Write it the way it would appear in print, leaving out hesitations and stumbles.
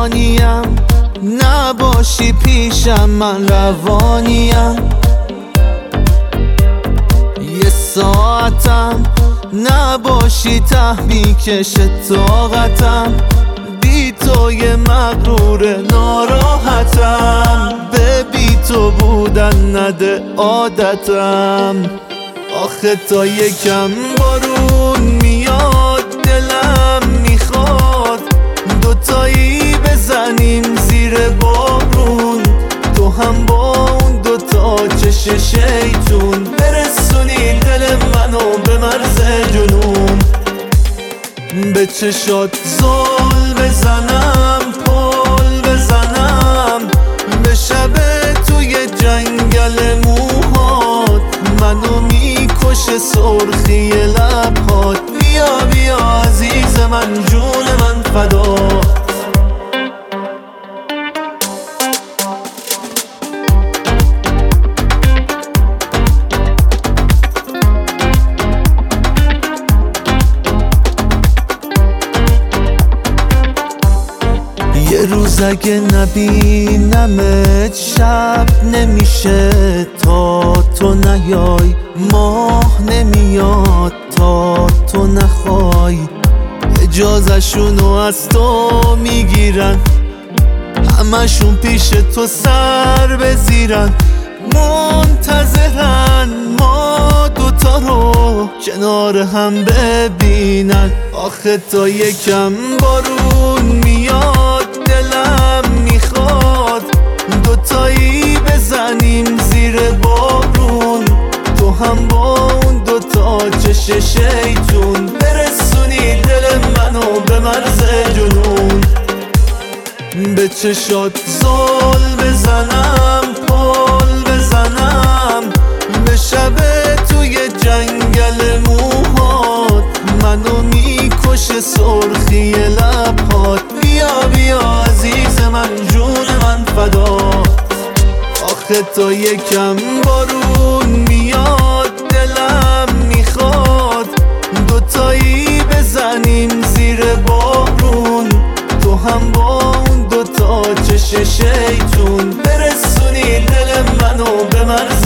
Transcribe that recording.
فانیم، نباشی پیشم من روانیم. یه ساعتم نباشی ته میکش طاقتم، بی تو یه مغرور ناراحتم، به بی تو بودن نده عادتم. آخه تا یکم بارون میاد دلم میخواد دوتایی بزنیم زیر بارون، تو هم با اون دوتا چش شیطون برسونی دل منو به مرز جنون. به چشات زل بزنم پل بزنم، به شب توی جنگل موهات منو میکشه سرخی لبهات. بیا بیا عزیز من جون من فدا. یه روز اگه نبینمت شب نمیشه تا تو نیای، ماه نمیاد تا تو نخوای، اجازه‌شونو از تو میگیرن همشون پیش تو سر بزیرن، منتظرن ما دوتا رو کنار هم ببینن. آخه تا یکم بارون میاد دلم میخواد دوتایی بزنیم زیر بارون، تو هم با اون دوتا چش شیطون برسونی دل منو به مرز جنون. به چشات زل بزنم پل بزنم، به شب توی جنگل موهات منو میکشه سرخی لبهات. بیا بیا عزیز من جون من فدا. آخه تا یکم بارون میاد دلم میخواد دوتایی بزنیم زیر بارون، تو هم با اون دوتا چش شیطون برسونی دل منو به مرز